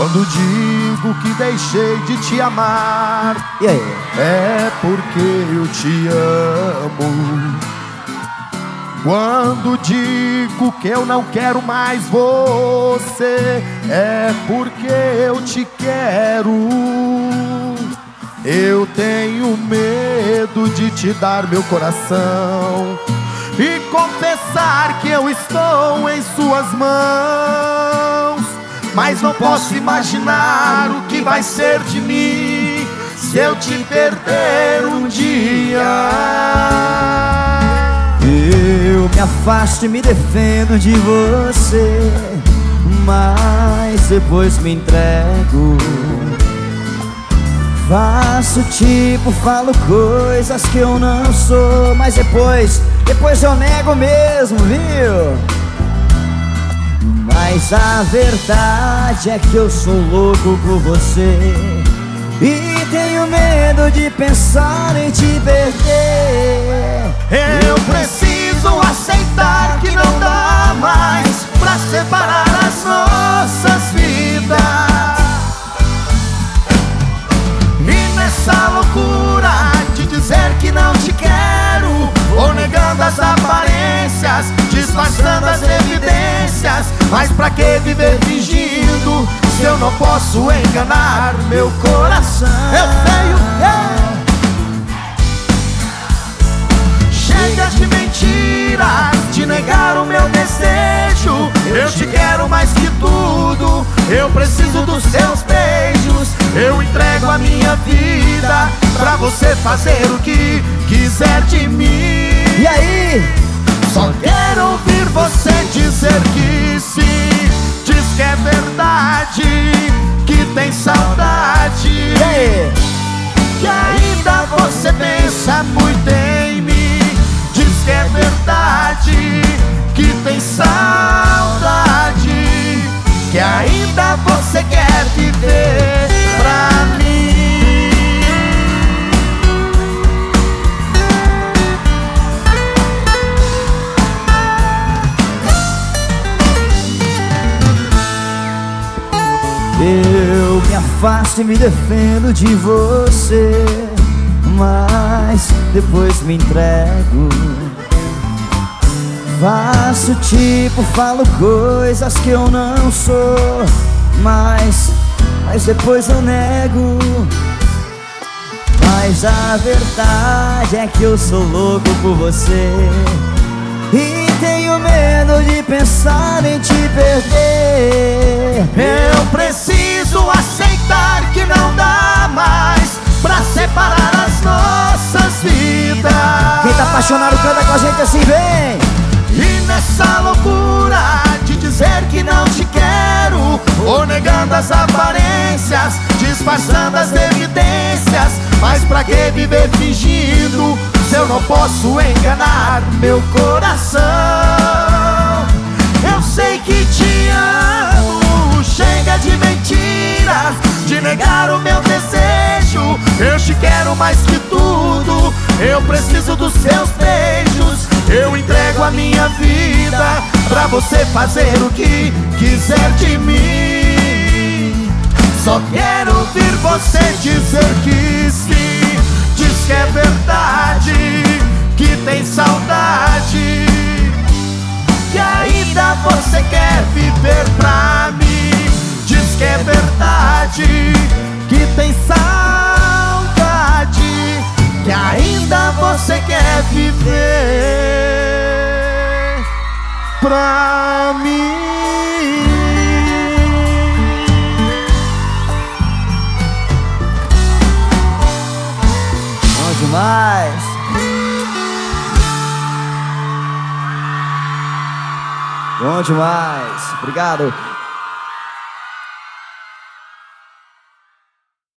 Quando digo que deixei de te amar, E aí? é porque eu te amo. Quando digo que eu não quero mais você, é porque eu te quero. Eu tenho medo de te dar meu coração e confessar que eu estou em suas mãos. Mas não posso imaginar o que vai ser de mim se eu te perder um dia. Eu me afasto e me defendo de você, mas depois me entrego. Faço tipo, falo coisas que eu não sou, mas depois eu nego mesmo, viu? Mas a verdade é que eu sou louco por você e tenho medo de pensar em te perder. Eu preciso aceitar que não dá mais pra separar as nossas vidas. E nessa loucura de dizer que não te quero, vou negando as aparências, disfarçando as evidências. Mas pra que viver fingindo se eu não posso enganar meu coração? Eu tenho Chega de mentiras, de negar o meu desejo. Eu te quero mais que tudo, eu preciso dos seus beijos. Eu entrego a minha vida pra você fazer o que quiser de mim. E aí? Só quero ouvir você dizer que sim. Diz que é verdade, que tem saudade, E aí? que ainda você pensa muito em mim. Diz que é verdade, que tem saudade, que ainda você quer viver pra mim. Eu me afasto e me defendo de você, mas depois me entrego. Faço tipo, falo coisas que eu não sou, mas depois eu nego. Mas a verdade é que eu sou louco por você e tenho medo de pensar em te perder. Eu preciso aceitar que não dá mais pra separar as nossas vidas. Quem tá apaixonado canta com a gente assim, vem! E nessa loucura de dizer que não te quero, vou negando as aparências, disfarçando as evidências. Mas pra que viver fingindo se eu não posso enganar meu coração? Eu sei que te amo, chega de mentiras, de negar o meu desejo. Eu te quero mais que tudo, eu preciso dos seus beijos. Eu entrego a minha vida pra você fazer o que quiser de mim. Só quero ouvir você dizer que sim. Diz que é verdade, que tem saudade, que ainda você quer viver pra mim. Diz que é verdade, que tem saudade, que ainda você quer viver pra mim. Bom demais! Bom demais! Obrigado!